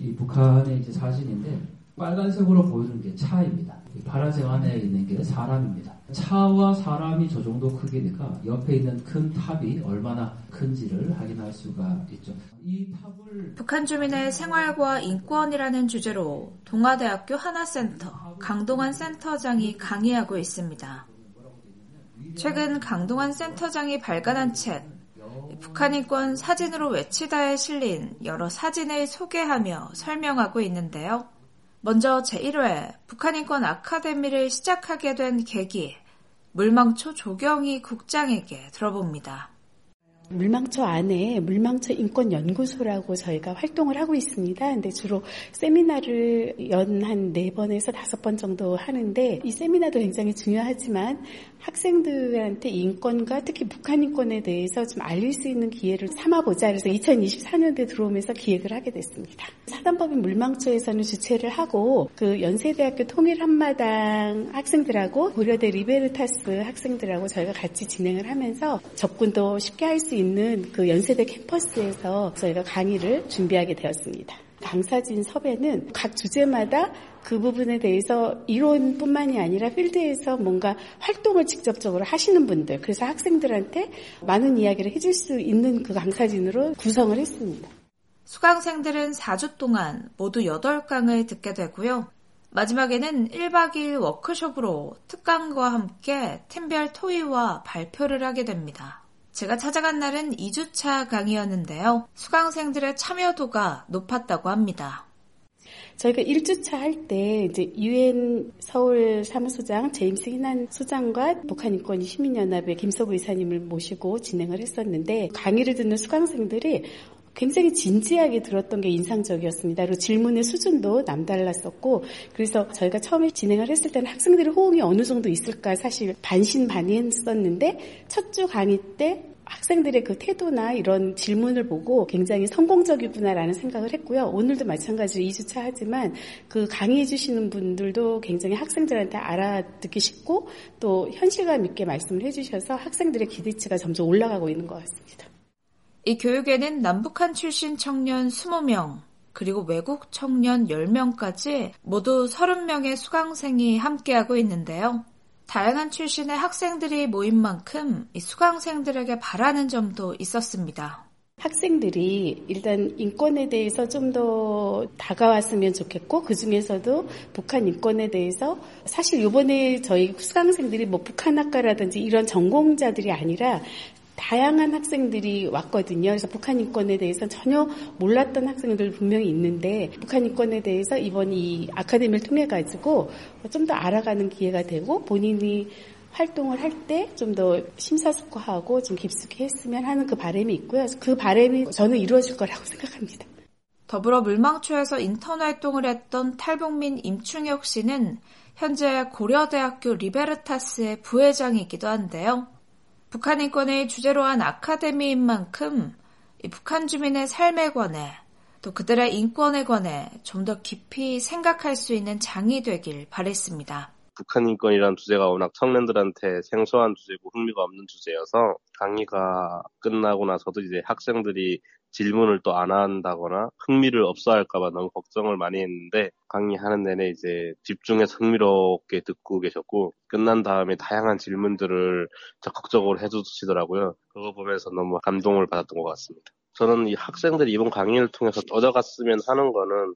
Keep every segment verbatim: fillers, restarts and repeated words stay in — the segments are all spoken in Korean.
이 북한의 이제 사진인데 빨간색으로 보이는 게 차입니다. 파란색 안에 있는 게 사람입니다. 차와 사람이 저 정도 크기니까 옆에 있는 큰 탑이 얼마나 큰지를 확인할 수가 있죠. 이 탑을 북한 주민의 생활과 인권이라는 주제로 동아대학교 하나센터 강동원 센터장이 강의하고 있습니다. 최근 강동원 센터장이 발간한 책 북한 인권 사진으로 외치다에 실린 여러 사진을 소개하며 설명하고 있는데요. 먼저 제일 회 북한인권 아카데미를 시작하게 된 계기, 물망초 조경희 국장에게 들어봅니다. 물망초 안에 물망초 인권연구소라고 저희가 활동을 하고 있습니다. 근데 주로 세미나를 연 한 네 번에서 다섯 번 정도 하는데 이 세미나도 굉장히 중요하지만 학생들한테 인권과 특히 북한 인권에 대해서 좀 알릴 수 있는 기회를 삼아보자. 그래서 이천이십사 년도에 들어오면서 기획을 하게 됐습니다. 사단법인 물망초에서는 주최를 하고 그 연세대학교 통일한마당 학생들하고 고려대 리베르타스 학생들하고 저희가 같이 진행을 하면서 접근도 쉽게 할 수 있는 그 연세대 캠퍼스에서 저희가 강의를 준비하게 되었습니다. 강사진 섭외는 각 주제마다 그 부분에 대해서 이론뿐만이 아니라 필드에서 뭔가 활동을 직접적으로 하시는 분들, 그래서 학생들한테 많은 이야기를 해줄 수 있는 그 강사진으로 구성을 했습니다. 수강생들은 사 주 동안 모두 여덟 강을 듣게 되고요. 마지막에는 일 박 이 일 워크숍으로 특강과 함께 팀별 토의와 발표를 하게 됩니다. 제가 찾아간 날은 이 주차 강의였는데요. 수강생들의 참여도가 높았다고 합니다. 저희가 일 주차 할 때 이제 유엔 서울 사무소장 제임스 희난 소장과 북한인권 시민연합의 김석우 이사님을 모시고 진행을 했었는데 강의를 듣는 수강생들이 굉장히 진지하게 들었던 게 인상적이었습니다. 그리고 질문의 수준도 남달랐었고 그래서 저희가 처음에 진행을 했을 때는 학생들의 호응이 어느 정도 있을까 사실 반신반의했었는데 첫 주 강의 때 학생들의 그 태도나 이런 질문을 보고 굉장히 성공적이구나라는 생각을 했고요. 오늘도 마찬가지로 이 주차 하지만 그 강의해 주시는 분들도 굉장히 학생들한테 알아듣기 쉽고 또 현실감 있게 말씀을 해주셔서 학생들의 기대치가 점점 올라가고 있는 것 같습니다. 이 교육에는 남북한 출신 청년 이십 명, 그리고 외국 청년 열 명까지 모두 서른 명의 수강생이 함께하고 있는데요. 다양한 출신의 학생들이 모인 만큼 이 수강생들에게 바라는 점도 있었습니다. 학생들이 일단 인권에 대해서 좀 더 다가왔으면 좋겠고 그중에서도 북한 인권에 대해서 사실 이번에 저희 수강생들이 뭐 북한학과라든지 이런 전공자들이 아니라 다양한 학생들이 왔거든요. 그래서 북한 인권에 대해서 전혀 몰랐던 학생들 분명히 있는데 북한 인권에 대해서 이번 이 아카데미를 통해 가지고 좀 더 알아가는 기회가 되고 본인이 활동을 할 때 좀 더 심사숙고하고 좀 깊숙이 했으면 하는 그 바람이 있고요. 그 바람이 저는 이루어질 거라고 생각합니다. 더불어 물망초에서 인턴 활동을 했던 탈북민 임충혁 씨는 현재 고려대학교 리베르타스의 부회장이기도 한데요. 북한 인권을 주제로 한 아카데미인 만큼 이 북한 주민의 삶에 관해 또 그들의 인권에 관해 좀 더 깊이 생각할 수 있는 장이 되길 바랬습니다. 북한 인권이라는 주제가 워낙 청년들한테 생소한 주제고 흥미가 없는 주제여서 강의가 끝나고 나서도 이제 학생들이 질문을 또 안 한다거나 흥미를 없어할까봐 너무 걱정을 많이 했는데 강의하는 내내 이제 집중해서 흥미롭게 듣고 계셨고 끝난 다음에 다양한 질문들을 적극적으로 해주시더라고요. 그거 보면서 너무 감동을 받았던 것 같습니다. 저는 이 학생들이 이번 강의를 통해서 얻어갔으면 하는 거는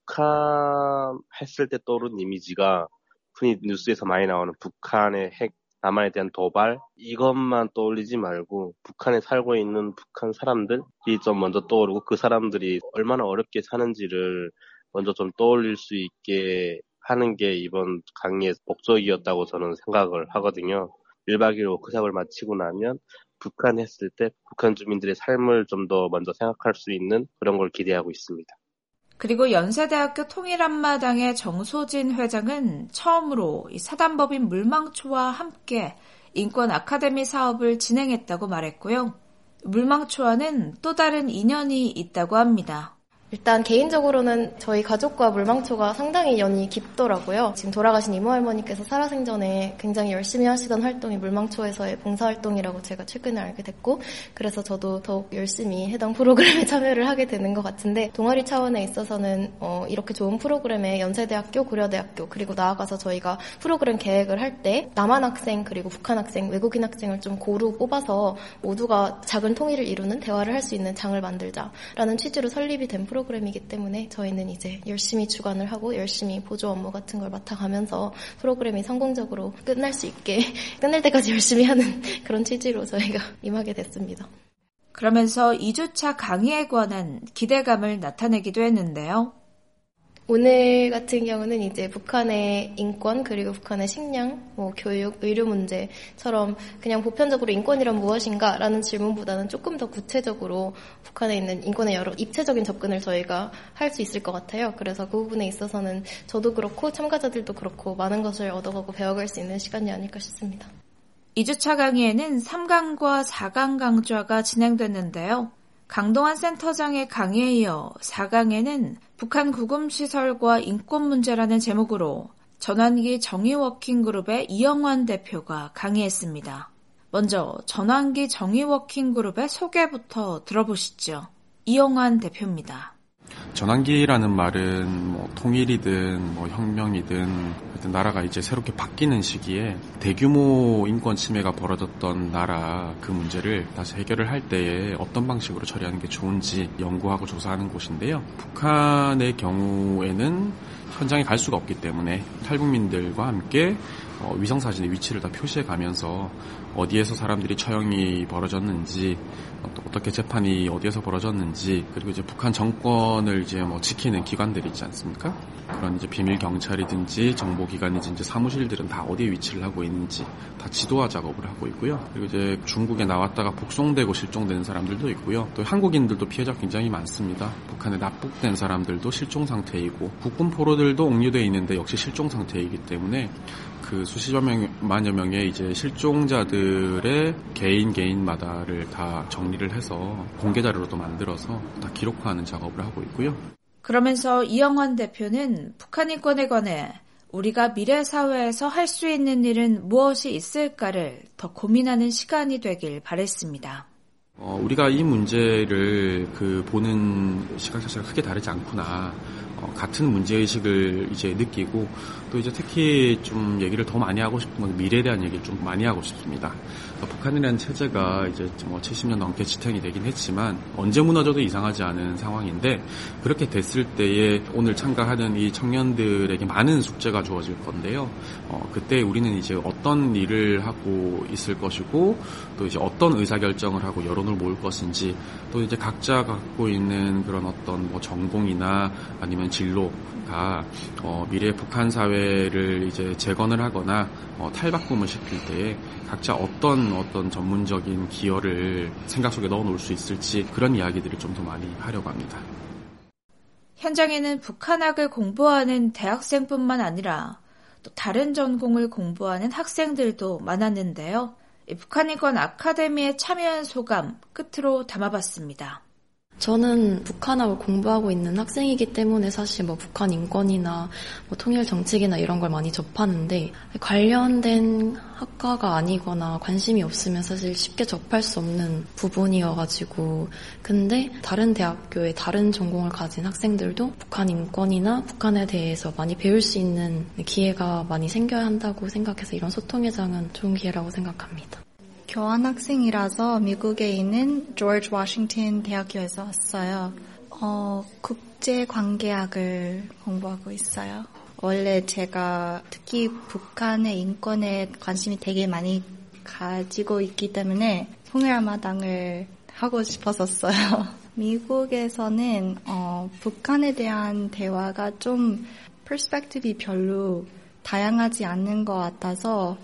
북한 했을 때 떠오른 이미지가 흔히 뉴스에서 많이 나오는 북한의 핵, 남한에 대한 도발 이것만 떠올리지 말고 북한에 살고 있는 북한 사람들이 좀 먼저 떠오르고 그 사람들이 얼마나 어렵게 사는지를 먼저 좀 떠올릴 수 있게 하는 게 이번 강의의 목적이었다고 저는 생각을 하거든요. 일 박 이 일 워크숍을 마치고 나면 북한 했을 때 북한 주민들의 삶을 좀 더 먼저 생각할 수 있는 그런 걸 기대하고 있습니다. 그리고 연세대학교 통일한마당의 정소진 회장은 처음으로 이 사단법인 물망초와 함께 인권 아카데미 사업을 진행했다고 말했고요. 물망초와는 또 다른 인연이 있다고 합니다. 일단 개인적으로는 저희 가족과 물망초가 상당히 연이 깊더라고요. 지금 돌아가신 이모 할머니께서 살아생전에 굉장히 열심히 하시던 활동이 물망초에서의 봉사활동이라고 제가 최근에 알게 됐고, 그래서 저도 더욱 열심히 해당 프로그램에 참여를 하게 되는 것 같은데, 동아리 차원에 있어서는 어, 이렇게 좋은 프로그램에 연세대학교, 고려대학교, 그리고 나아가서 저희가 프로그램 계획을 할 때 남한 학생 그리고 북한 학생, 외국인 학생을 좀 고루 뽑아서 모두가 작은 통일을 이루는 대화를 할 수 있는 장을 만들자라는 취지로 설립이 된 프로그램 프로그램이기 때문에 저희는 이제 열심히 주관을 하고 열심히 보조 업무 같은 걸 맡아가면서 프로그램이 성공적으로 끝날 수 있게 끝날 때까지 열심히 하는 그런 취지로 저희가 임하게 됐습니다. 그러면서 이 주차 강의에 관한 기대감을 나타내기도 했는데요. 오늘 같은 경우는 이제 북한의 인권 그리고 북한의 식량, 뭐 교육, 의료 문제처럼 그냥 보편적으로 인권이란 무엇인가라는 질문보다는 조금 더 구체적으로 북한에 있는 인권의 여러 입체적인 접근을 저희가 할 수 있을 것 같아요. 그래서 그 부분에 있어서는 저도 그렇고 참가자들도 그렇고 많은 것을 얻어가고 배워갈 수 있는 시간이 아닐까 싶습니다. 이 주차 강의에는 삼 강과 사 강 강좌가 진행됐는데요. 강동원 센터장의 강의에 이어 사 강에는 북한 구금시설과 인권 문제라는 제목으로 전환기 정의워킹그룹의 이영환 대표가 강의했습니다. 먼저 전환기 정의워킹그룹의 소개부터 들어보시죠. 이영환 대표입니다. 전환기라는 말은 뭐 통일이든 뭐 혁명이든 하여튼 나라가 이제 새롭게 바뀌는 시기에 대규모 인권 침해가 벌어졌던 나라 그 문제를 다시 해결을 할 때에 어떤 방식으로 처리하는 게 좋은지 연구하고 조사하는 곳인데요. 북한의 경우에는 현장에 갈 수가 없기 때문에 탈북민들과 함께 어, 위성사진의 위치를 다 표시해 가면서 어디에서 사람들이 처형이 벌어졌는지, 어떻게 재판이 어디에서 벌어졌는지, 그리고 이제 북한 정권을 이제 뭐 지키는 기관들이 있지 않습니까? 그런 이제 비밀 경찰이든지 정보기관이든지 사무실들은 다 어디에 위치를 하고 있는지 다 지도화 작업을 하고 있고요. 그리고 이제 중국에 나왔다가 북송되고 실종되는 사람들도 있고요. 또 한국인들도 피해자가 굉장히 많습니다. 북한에 납북된 사람들도 실종 상태이고, 국군 포로들도 옥류되어 있는데 역시 실종 상태이기 때문에 그 수십여 명, 만여 명의 이제 실종자들의 개인 개인마다를 다 정리를 해서 공개 자료로도 만들어서 다 기록화하는 작업을 하고 있고요. 그러면서 이영환 대표는 북한 인권에 관해 우리가 미래 사회에서 할 수 있는 일은 무엇이 있을까를 더 고민하는 시간이 되길 바랬습니다. 어, 우리가 이 문제를 그 보는 시각 자체가 크게 다르지 않구나. 어, 같은 문제의식을 이제 느끼고, 또 이제 특히 좀 얘기를 더 많이 하고 싶은 건 미래에 대한 얘기를 좀 많이 하고 싶습니다. 그러니까 북한이라는 체제가 이제 뭐 칠십 년 넘게 지탱이 되긴 했지만 언제 무너져도 이상하지 않은 상황인데, 그렇게 됐을 때에 오늘 참가하는 이 청년들에게 많은 숙제가 주어질 건데요. 어, 그때 우리는 이제 어떤 일을 하고 있을 것이고, 또 이제 어떤 의사결정을 하고 여론을 모을 것인지, 또 이제 각자 갖고 있는 그런 어떤 뭐 전공이나 아니면 진로가 어, 미래 북한 사회를 이제 재건을 하거나 어, 탈바꿈을 시킬 때에 각자 어떤 어떤 전문적인 기여를 생각 속에 넣어놓을 수 있을지, 그런 이야기들을 좀 더 많이 하려고 합니다. 현장에는 북한학을 공부하는 대학생뿐만 아니라 또 다른 전공을 공부하는 학생들도 많았는데요. 북한인권 아카데미에 참여한 소감 끝으로 담아봤습니다. 저는 북한학을 공부하고 있는 학생이기 때문에 사실 뭐 북한 인권이나 뭐 통일 정책이나 이런 걸 많이 접하는데, 관련된 학과가 아니거나 관심이 없으면 사실 쉽게 접할 수 없는 부분이어가지고, 근데 다른 대학교에 다른 전공을 가진 학생들도 북한 인권이나 북한에 대해서 많이 배울 수 있는 기회가 많이 생겨야 한다고 생각해서 이런 소통회장은 좋은 기회라고 생각합니다. 교환학생이라서 미국에 있는 조지 워싱턴 대학교에서 왔어요. 어, 국제관계학을 공부하고 있어요. 원래 제가 특히 북한의 인권에 관심이 되게 많이 가지고 있기 때문에 통일한마당을 하고 싶었었어요. 미국에서는 어, 북한에 대한 대화가 좀 퍼스펙티브이 별로 다양하지 않는 것 같아서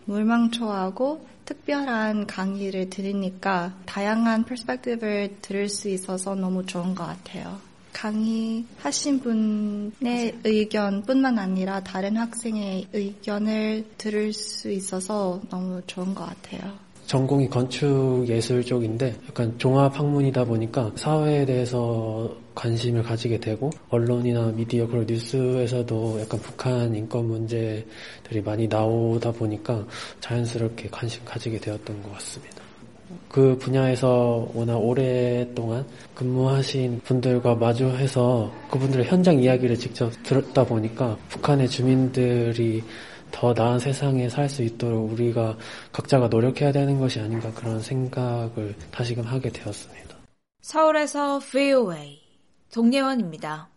물망초하고 특별한 강의를 들으니까 다양한 퍼스펙티브를 들을 수 있어서 너무 좋은 것 같아요. 강의하신 분의 의견뿐만 아니라 다른 학생의 의견을 들을 수 있어서 너무 좋은 것 같아요. 전공이 건축예술 쪽인데 약간 종합학문이다 보니까 사회에 대해서 관심을 가지게 되고 언론이나 미디어 그리고 뉴스에서도 약간 북한 인권 문제들이 많이 나오다 보니까 자연스럽게 관심 가지게 되었던 것 같습니다. 그 분야에서 워낙 오랫동안 근무하신 분들과 마주해서 그분들의 현장 이야기를 직접 들었다 보니까 북한의 주민들이 더 나은 세상에 살 수 있도록 우리가 각자가 노력해야 되는 것이 아닌가 그런 생각을 다시금 하게 되었습니다. 서울에서 브이오에이 동예원입니다.